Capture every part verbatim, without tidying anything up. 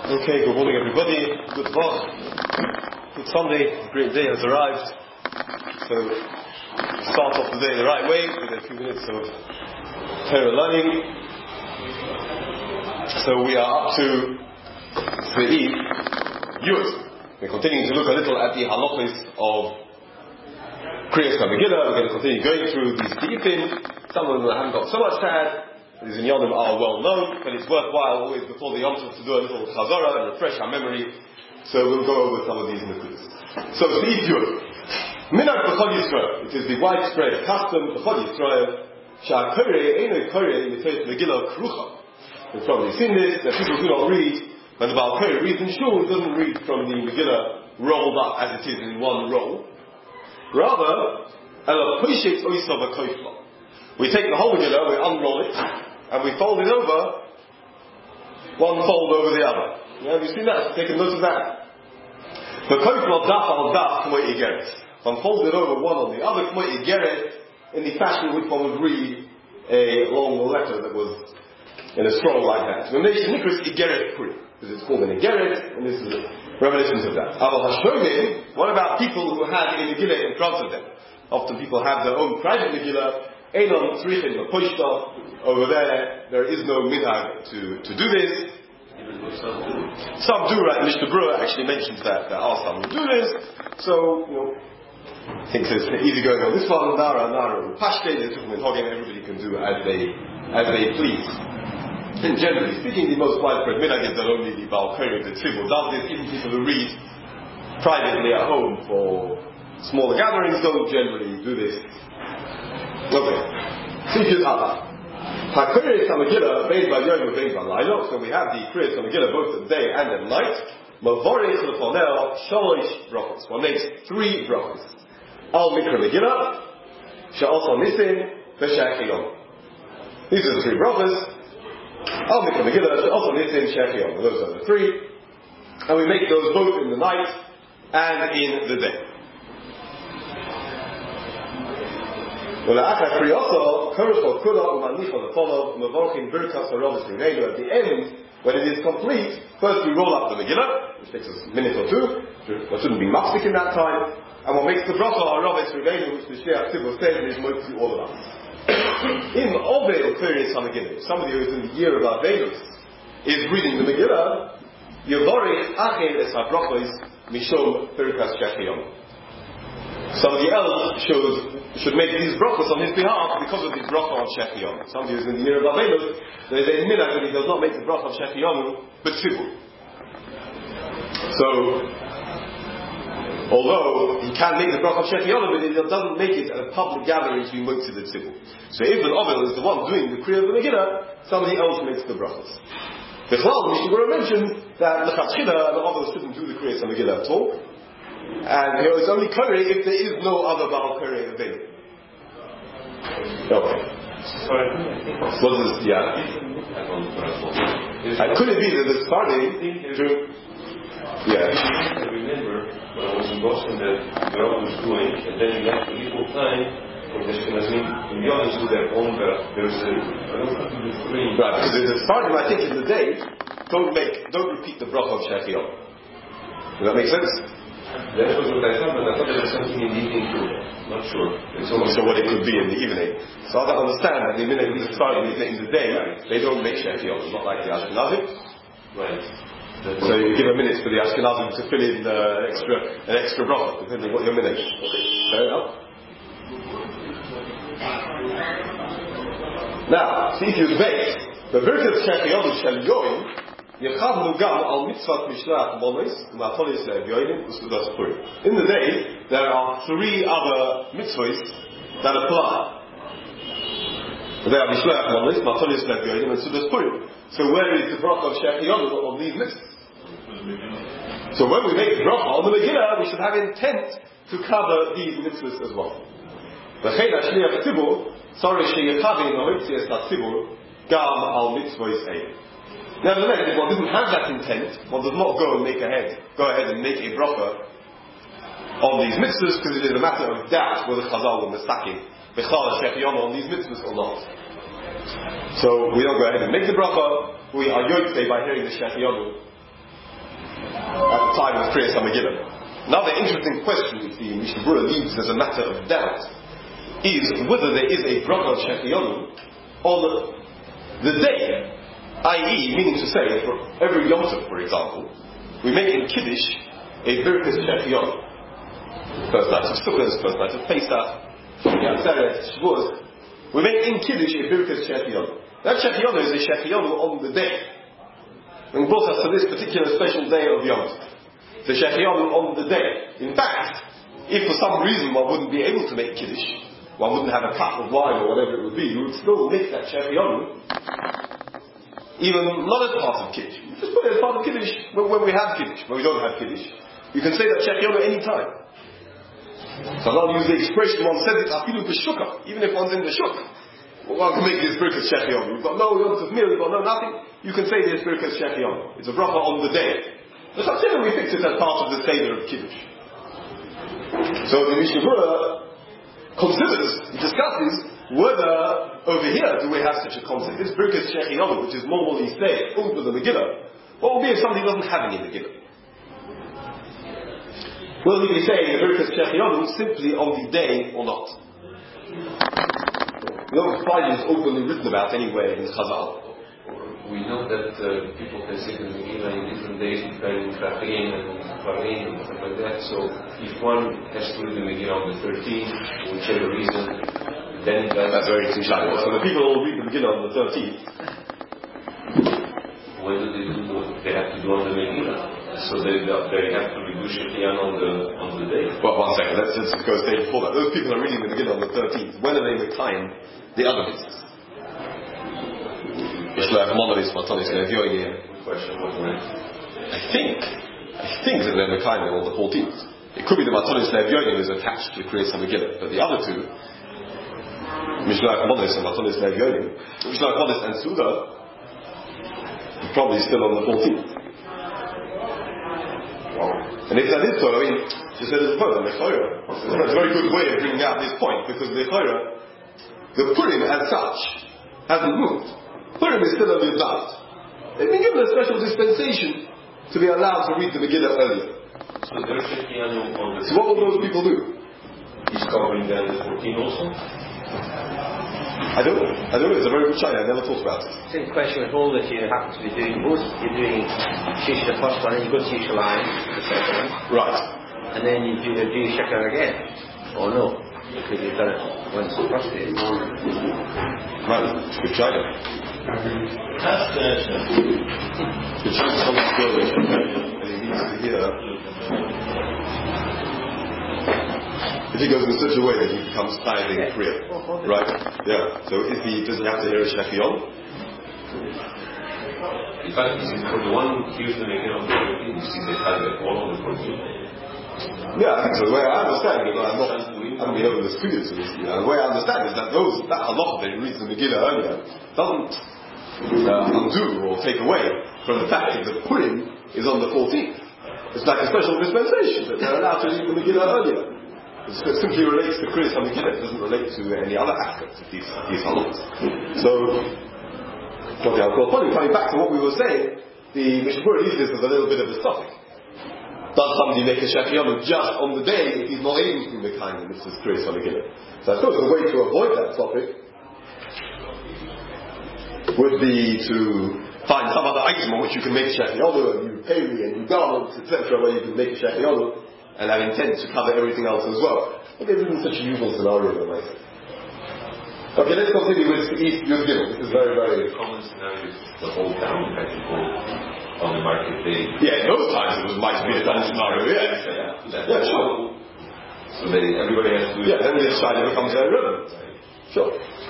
Okay, good morning everybody. Good Vach. Good Sunday. A great day has arrived. So, start off the day the right way with a few minutes of Torah learning. So we are up to Seif Yud. We're continuing to look a little at the halachos of Kriyas HaMegillah. We're going to continue going through these Seifim. Some of them haven't got so much to add. These in Yonim are well known, but it's worthwhile always before the Yom Tov to do a little chazara and refresh our memory. So we'll go over some of these in the quiz. So Seif Yud. Minhag B'chol Yisrael. It is the widespread custom B'chol Yisrael. Sha'akorei eino korei mitayt Megillah krucha. We've probably seen this, that people do not read, when the Baal Korei reads in Shul, he doesn't read from the Megillah rolled up as it is in one roll. Rather, Ela Poshet Oisav HaKoifla. We take the whole Megillah, we unroll it, and we fold it over, one fold over the other. Yeah, have you seen that? Take a note of that. The Koifla daf al daf k'moi igeret. One folds it over one on the other, k'moi igeret, in the fashion which one would read a long letter that was in a scroll like that. The nation Nikris igeret pri, because it's called an igeret, and this is a reminiscence of that. Aval hashomim, what about people who have a Megillah in front of them? Often people have their own private Megillah. Einon tzrichin l'poishta. Over there, there is no minhag to, to do this. Some do, right? Mishnah Berurah actually mentions that there are some who do this. So, you know, I think it's easy going on this one, Nara, Nara, Pashte, they took them in Hogem, everybody can do as they, as they please. And generally speaking, the most widespread minhag is that only the Baal Korei, the Tzibur, does this. Even people who read privately at home for smaller gatherings don't generally do this. Okay. Seif Yud Aleph. HaKriyas HaMegillah bein b'yom u'bein b'laylo. So we have the Kriyas HaMegillah both at day and at night. Mavorech l'fonel shalosh brachos. One makes three brachos. Al Mikra Megillah, she'osa nisim, v'shech yom. These are the three brachos. Al Mikra Megillah, she'osa nisim, shech yom. Those are the three. And we make those both in the night and in the day. At the end, when it is complete, first we roll up the Megillah, which takes us a minute or two. There shouldn't be much in that time. And what makes the bracha Haravis Riveinu, which the Shliach Tzibur says, is most to all of us. In Ovel Kriyas HaMegillah, somebody who is in the year of Avelus is reading the Megillah, Yevorich Acher Es HaBrachos Mishom Pirkas Shechiyom. Somebody else should, should make these brachos on his behalf because of his bracha on Shech Yom. Somebody who's in the year of Avelus, there is a minhag that he does not make the bracha on Shech Yom, but Tzibur. So, although he can make the bracha on Shech Yom, but he doesn't make it at a public gathering to be motzid the Tzibur. So if an Ovel is the one doing the Kriya of the Megillah, somebody else makes the brachos. The Chlal, Mishnah Berurah mentioned that the L'chatchila, the Ovel shouldn't do the Kriya of the Megillah at all. And you know, it's only Korei if there is no other Baal Korei available. Okay. Sorry. What is this? Yeah. And could it be that the starting to... Yeah. I remember when I was in Boston that the Rav was doing, and then you have to equal time for the Ashkenazim to be honest with their own Rav. There's a... I don't have to do three. Right, because there's a starting, I think, in the day, don't make, don't repeat the bracha of Shech Yom. Does that make sense? That was what I thought, but I thought there was something in the evening too. Not sure. It's almost sure what it could be in the evening. So I don't understand that the minute we start in the day, they don't make Shech Yom, not like the Ashkenazim. Right. That's so you give a minute for the Ashkenazim to fill in uh, an extra an extra bracha, depending what your minute is. Fair enough. Now, see if you debate. The Birkat Shech Yom Shel Yoim. In the day, there are three other mitzvahs that apply. They are Mishloach Monos, Matonis Lev Yodim, and Sudas Purim. So where is the bracha of Shech Yom on these mitzvahs? So when we make the bracha on the Megillah, we should have intent to cover these mitzvahs as well. V'chein hashliach tzibur, sorry sheyechavin ha'mitzias ha'tzibur, gam al mitzvahs ein. Nevertheless, if one doesn't have that intent, one does not go and make ahead, go ahead and make a bracha on these mitzvahs, because it is a matter of doubt whether Chazal will mistaken Bechal Shech Yom on these mitzvahs or not. So we don't go ahead and make the bracha. We are yotzei by hearing the Shech Yom at the time of Kriyas HaMegillah. Another interesting question which the Mishnah Berurah leaves as a matter of doubt is whether there is a bracha Shechianu on the day, that is, meaning to say, for every Yom Tov, for example, we make in Kiddush a Birkas Shechianu. First night of Sukkot, first night of Pesach, Yatzeret, Shavuos. We make in Kiddush a Birkas Shechianu. That Shechianu is a Shechianu on the day. And brought us to this particular special day of Yom Tov. The Shechianu on the day. In fact, if for some reason one wouldn't be able to make Kiddush, one wouldn't have a cup of wine or whatever it would be, you would still make that Shechianu, even not as part of Kiddush. You just put it as part of Kiddush when, when we have Kiddush. When we don't have Kiddush, you can say that Shechianu any time. So I'll use the expression, one says it afilu b'shukah, even if one's in the shuk. Well, one can make this Birkas Shechianu. You've got no Yom Tov meal, you've got no nothing, you can say this Birkas Shechianu. It's a bracha on the day. The Shabbat we fix it as part of the Seder of Kiddush. So the Mishnah Berurah considers, discusses whether over here do we have such a concept. This Birkas Shechianu, which is normally said over the Megillah, what will be if somebody doesn't have any Megillah? Will he be saying the Birkas Shechianu simply on the day or not? We don't find this openly written about anywhere in Chazal. We know that uh, people can say the Megillah in different days depending on Chachin and Farim and stuff like that. So if one has to read the Megillah on the thirteenth, for whichever reason, then that's, that's very interesting. So the people will read the Megillah on the thirteenth. When do they do? They have to do on the Megillah. So they they have to do Shechianu on the on the day. Well, one second. Let's just go a stage before that. Those people are reading the Megillah on the thirteenth. When are they Mekayim the other business? Mishloach Monos, Matanis Levyonim. Question was when? I think, I think that they're Mekayim on the fourteenth. It could be the Matanis Levyonim is attached to Kriyas HaMegillah, but the other two, Mishloach Monos and Matanis Levyonim, Mishloach Monos and Suda, are probably still on the fourteenth. And if that is so, I mean, she said it's a point, Lechoira. That's a very good way of bringing out this point, because Lechoira, the Purim as such hasn't moved. Purim is still on the doubt. They've been given a special dispensation to be allowed to read the Megillah earlier. So there's Shechianu on the So what will those people do? He's covering then the fourteenth also? I don't know. I don't know. It's a very good shayla. I never thought about it. Same question with all that you happen to be doing. Both you're doing Shish the first one, and you go to Yerushalayim the second one. Right. And then you do the Jewish Shekhar again. Or no? Because you've done it once the first day. Right. It's a good shayla. The chance comes to go and he needs to hear. If he goes in such a way that he becomes standing yeah. Kriya. Right? Yeah. So if he doesn't have to hear a Shechianu? In fact, for the one who hears the Megillah on the fourteenth, you see they have it all on the fourteenth. Yeah, so the way I understand it, I'm not, I haven't been able to speak it to this, you know, the way I understand it is that those, that halacha that he reads the Megillah earlier doesn't uh, undo or take away from the fact that the Purim is on the fourteenth. It's like a special dispensation that they're allowed to read the Megillah earlier. It simply relates to Kriyas HaMegillah. It doesn't relate to any other aspects of these, these halachas. So, okay, I'll call upon you. Coming back to what we were saying, the Mishnah Berurah leaves this as a little bit of a topic. Does somebody make a Shechianu just on the day if he's not able to make kind of this is Kriyas HaMegillah? So I suppose the way to avoid that topic would be to find some other item on which you can make a Shechianu, and you pay me and you garments, et cetera, where you can make a Shechianu and have intent to cover everything else as well. Okay, this isn't such a usual scenario, then I say. Okay, let's continue with East Yud Gimel. This is very, very common scenario. The whole town had to go on the market day. Yeah, in those times it was might be a common scenario. Yeah, yeah, yeah, yeah sure. So they, everybody has to. Yeah, then this side becomes very relevant. Sure.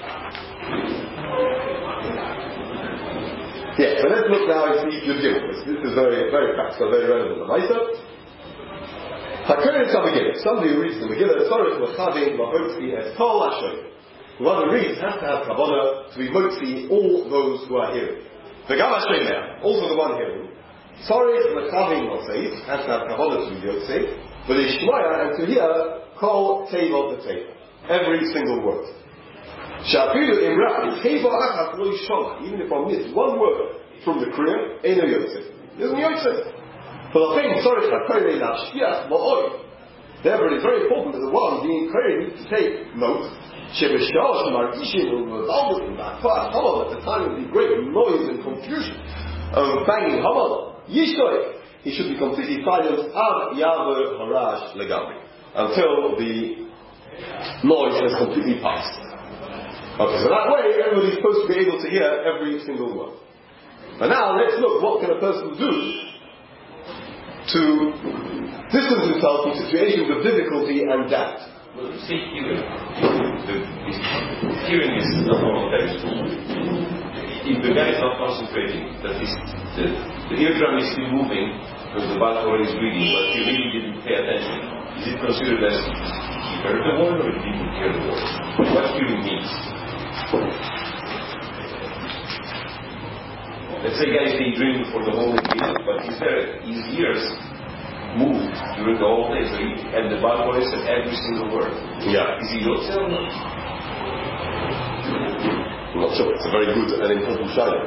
Yeah, so let's look now at East Yud Gimel. This is very, very practical, very relevant. Maisa. Hakurin Megillah. Somebody who reads the Megillah, Tzorich L'chavim L'hotzi Es Kol Hashem. Whoever reads has to have kavanah to be motzi all those who are hearing. V'gam Hashem now, also the one hearing. Tzorich L'chavim L'seis has to have kavanah to be yotzei, but Ishmaya and to hear Kol Teva B'Teva. Every single word. Shafiru Imra Teva Achat Lo Yishoma. Even if I miss one word from the Kriya, Eino Yotzei. Isn't Yotzei? Therefore, it is very important that the one being Kohen needs to take note. At the time of the great noise and confusion of banging Hamal, he should be completely silent until the noise has completely passed. Okay, so that way everybody's supposed to be able to hear every single word. And now let's look, what can a person do to distance himself from situations of difficulty and doubt? Well, you see hearing. The, the hearing is not normal very small. If the guy is not concentrating, that is, the, the eardrum is still moving because the balcony is reading, but he really didn't pay attention. Is it considered as he heard the word or he didn't hear the word? What hearing means? Let's say guy is daydreaming for the whole day, but he's there, his ears moved during the whole day, so he had the bad voice at every single word. Yeah. Is he Yotze or not? I'm not sure. It's a very good and important shayla.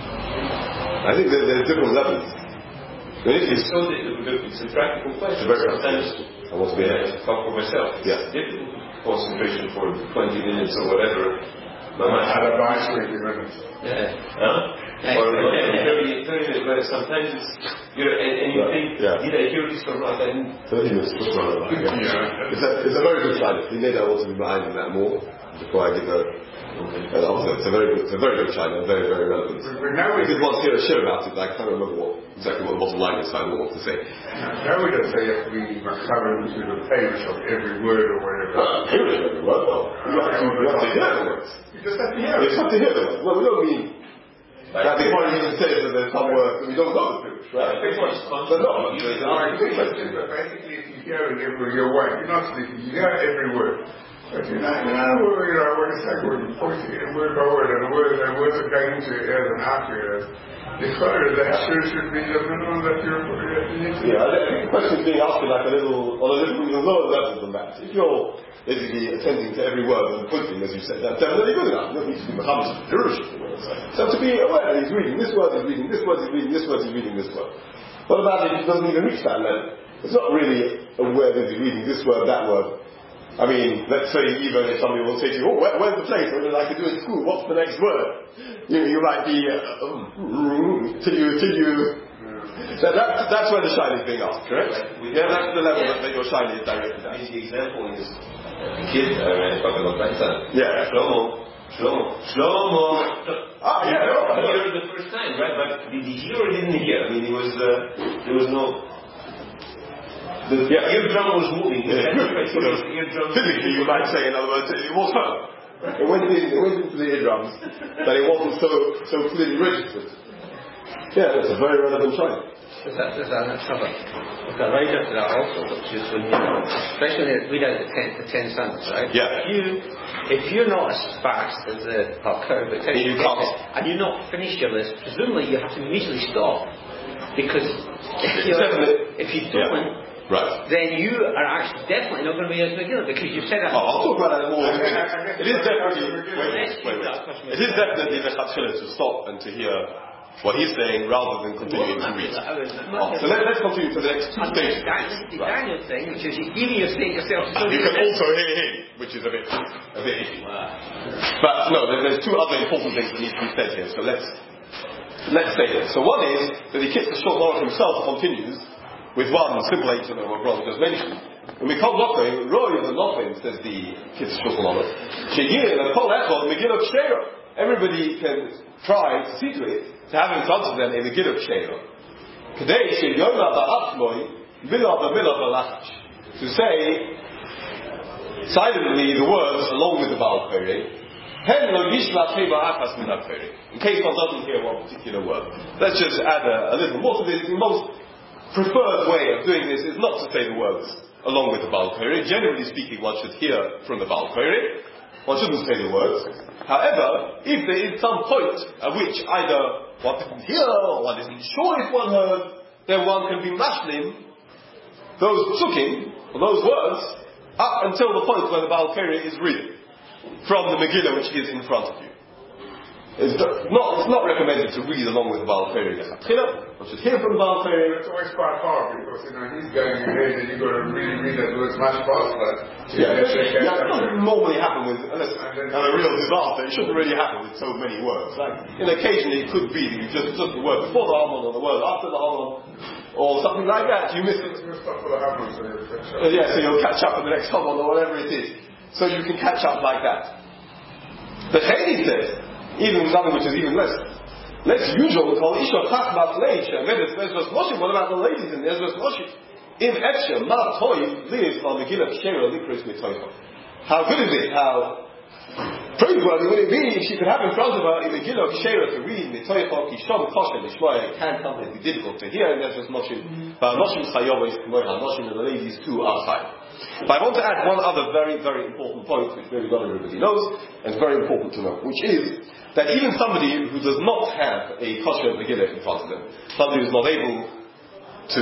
I think there, there's different levels. It's, so the, the, it's a practical question. It's very Sometimes I want to be I talk for myself. It's yeah. difficult concentration for twenty minutes or whatever. Mama had a bias twenty minutes. Yeah. Huh? Or thirty, thirty minutes, but sometimes it's, you're, and, and you think, yeah. did I hear this or not? I didn't. thirty minutes, yeah. yeah. It's, a, it's a very good shayla. Maybe I want to be behind in that more before I give a. Okay. And also, it's a very good, it's a very good shayla, very, very relevant. But, but now we did want to hear a share about it, I can't remember what, exactly what the bottom line is, so I don't know what to say. Now we don't say you have to be covered to the page of every word or whatever. Uh, Parish of every word, no. You have to, you have to hear the words. You just have to hear it. You just have to hear the words. No, we don't mean that the point even says that there's some words that we don't know the Parish, right? But no, there's an argument. But basically, if you hear it every your word, you're not sleeping, you hear every word. But you're not, you're not worried about what it's like when you're pointing and word by word, and the words, and words are going into your ears and out your ears. The further the answer should be the minimum that you're putting into. Yeah, I think the question is being asked like a little, on a little, little lower level than that. If you're basically attending to every word and pointing, as you said, that's definitely good enough. You don't need to be Muhammad Jewish. So to be aware that he's reading this word, he's reading this word, he's reading this word, he's reading this word. What about if he doesn't even reach that level? It's not really aware that he's reading this word, that word. I mean, let's say even if somebody will say to you, oh, where, where's the place? What did I do in school? What's the next word? You know, you might be, uh, um, till you, till you, that, that, that's where the shine is being asked, correct? Right. Yeah, that's the level yeah. that, that your shine is directed at. The example is a kid, I mean, talking about my son. Yeah. Shlomo, Shlomo, Shlomo. Ah, yeah, no, he heard the first time, right? But did he hear or didn't hear? I mean, it was, uh, there was no, the yeah. eardrum was moving. Yeah. Eardrum Physically, you might say, in other words, it was heard. It went, in, it went into the eardrums, but it wasn't so so clearly registered. Yeah, that's a very relevant shine. There's that, there's that cover. We've got right after that also, which is when you, especially we had the ten, the ten sons, right? Yeah. If you, if you're not as fast as the oh, curve, it takes you can't. and you're not finished your list, presumably you have to immediately stop because if, you're, if you don't. Yeah. Right. Then you are actually definitely not going to be able to begin because you've said that. Oh, I'll talk about that more. It is definitely. Wait, wait, wait. It is definitely the chatchila to stop and to hear what he's saying rather than continuing to read. Oh, so let, let's continue to the next two stages. The Daniel thing, which is even you're saying yourself. And you can also hear him, which is a bit, a bit iffy. But no, there's two other important things that need to be said here. So let's let's say this. So one is that the Kitzur Shulchan Aruch himself continues with one simple answer that our brother just mentioned. When we come Lochim, Roy the Lochim, says the Kitzur Shulchan Aruch, Sheyir, the Kol Echad, Megillah Ksheira. Everybody can try to see to it, to have in front of them a Megillah Ksheira. Kadei Sheyona Ba'atzmoi, Milah Ba'milah Ba'lachach. To say silently the words along with the Baal Peri, Hen lo yishla teva achas min ha-peri. In case one doesn't hear one particular word. Let's just add a, a little more to this. The most preferred way of doing this is not to say the words along with the Baal Peri. Generally speaking, one should hear from the Baal Peri. One shouldn't say the words. However, if there is some point at which either one didn't hear or one isn't sure if one heard, then one can be mashlim those psukim, or those words, up until the point where the Baal Peri is reading from the Megillah which is in front of you. It's not, it's not recommended to read along with the Baal Keri Lechatchila. One should hear from the Baal Keri. It's always quite hard because, you know, he's going ahead and you've got to really read that words much faster. Yeah, yeah, it doesn't normally happen with, unless it's a real disaster, it shouldn't really happen with so many words. Like, and occasionally it could be that you just took the word before the Hamon or the word after the Hamon, or something like that, you miss it. Uh, yeah, so you'll catch up with the next Hamon or whatever it is. So you can catch up like that. But Haley says, even something which is even less less usual, we call Isha Chachmas Leish, and then it's Ezras Moshe. What about the ladies in Ezras Moshe? In Etcher, Ma Toy lives on Megillah Kshera Likris Mitoicha. How good is it? How praiseworthy would it be if she could have in front of her in Megillah Kshera to read Mitoicha, Kishom Kosher, Lishmoya? It can sometimes be difficult to hear in Ezras Moshe, but Moshe Chayova is Kmoicha, Moshe and the ladies too outside. But I want to add one other very, very important point, which maybe not everybody knows, and it's very important to know, which is that even somebody who does not have a kosher Megillah in front of them, somebody who is not able to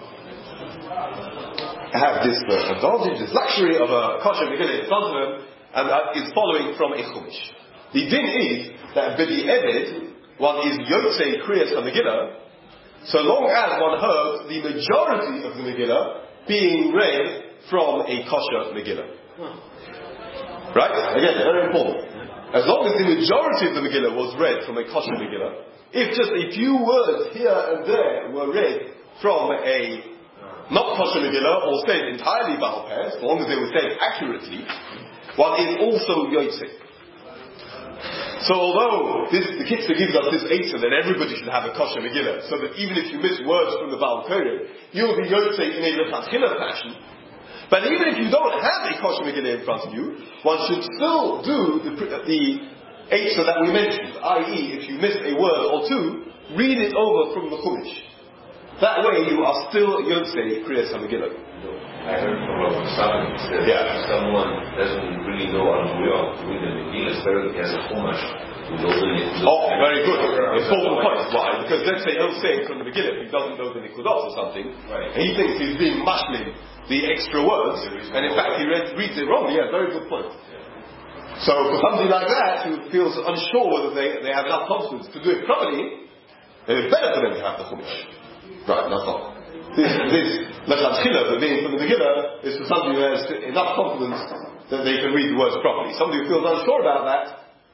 have this uh, advantage, this luxury of a kosher Megillah in front of them, and that is following from a chumash. The din is that b'di eved, one is yotzei kriyas ha-Megillah, so long as one heard the majority of the Megillah being read from a kosher Megillah. Right? Again, very important. As long as the majority of the Megillah was read from a kosher Megillah, if just a few words here and there were read from a not kosher Megillah, or said entirely Baal Peh, as long as they were said accurately, one is also Yotzei. So although this, the Kitzur gives us this eitzah that everybody should have a kosher Megillah, so that even if you miss words from the Baal Keri, you'll be Yotzei in a Lechatchila fashion. But even if you don't have a kosher Megillah in front of you, one should still do the, the eitzah that we mentioned, that is, if you miss a word or two, read it over from the Chumash. That way you are still Yotzei Kriyas HaMegillah. I heard from Rabbi Simon that yeah. if someone doesn't really know Al-Muyah to read the Megillah, it's better he has a Chumash. Oh, very good. Important point. Why? Because let's say he'll say from the Megillah, if he doesn't know the Nikudot or something, right. and he thinks he's being mashlim the extra words, and in fact he read, reads it wrong. Yeah, very good point. So for somebody like that who feels unsure whether they, they have enough confidence to do it properly, then it's better for them to have the Chumash. Right, that's not. This, this Lechatchila, the being from the Megillah, is for somebody who has enough confidence that they can read the words properly. Somebody who feels unsure about that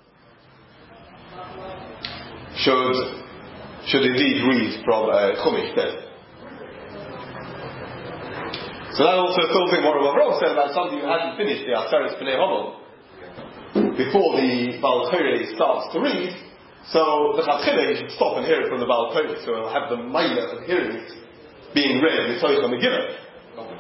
should should indeed read from uh, Chumash then. So that also fills in what Rav Avraham said about somebody who hasn't finished the Aseret B'nei Hamon before the Baal Keri starts to read. So the Lechatchila he should stop and hear it from the Baal Keri, so he'll have the Maila of hearing it being read in the Torah Megillah.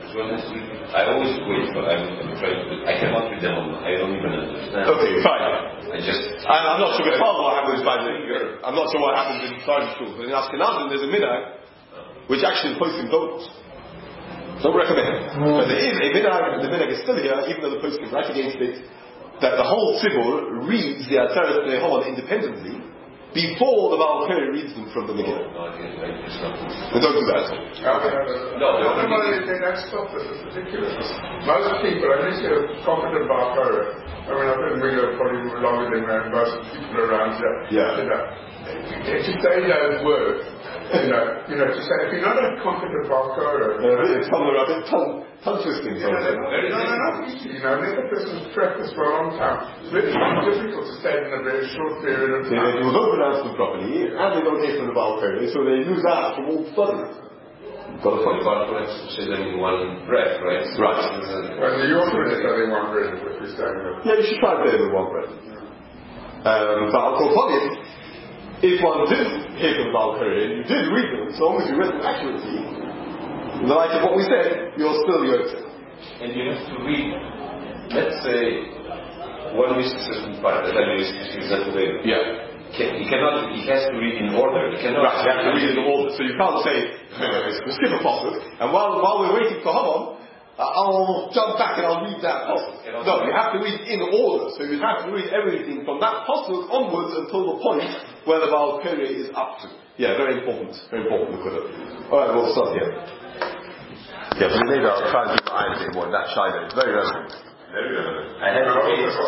I always wait, but I'm, I'm trying to. I cannot read them on. I don't even understand. Okay, fine. I just. I, I'm not sure what happens by the. I'm not sure what happens in Friday schools, but in Ashkenazim there's a minhag which actually the posting don't don't recommend. Mm. But there is a minhag, and the minhag is still here, even though the posting is right against it, that the whole tzibur reads the Aseret B'nei Hamon independently before the Baal Keri reads them from the Megillah. No, they don't do that. No, no, no, they don't stop it. It's ridiculous. Most people, unless you're confident Baal Keri, I mean, I've been in Megillah probably longer than most people around here. Yeah. You know, to say those words, you know, you know, to say, if you're not a confident Baal Keri, no, it's tongue, tongue, tongue twisting. You know, no, no, not easy. You know, another person's practiced for a long time. It's very difficult to say in a very short period of time. Yeah, they don't pronounce them properly, and they don't hear from the Baal Keri, so they use that from all studies. Got a point. Baal Keri say them in one breath, right? Right. Well, the Yorkshire is having one breath, what you're saying. Yeah, you should try to say it with one breath. Um, but I'll call it. If one did hear from the Baal Keri, and you did read them, so long as you read them accurately, in the light of what we said, you're still Yotzei. And you have to read, let's say, one misses a certain part, that I mean, is not available. Yeah. Can, he cannot, he has to read in order. He cannot. Right, you have to read in order. So you can't say, we skip a pasuk, and while, while we're waiting for Hamon, uh, I'll jump back and I'll read that pasuk. No, you have to read in order. So you have to read everything from that pasuk onwards until the point where the Baal Keri is up to. Yeah, very important. Very important. Alright, we'll start here. Yeah, but maybe I'll try and do my eyes a bit more in that China. It's very relevant. Very relevant. I had a case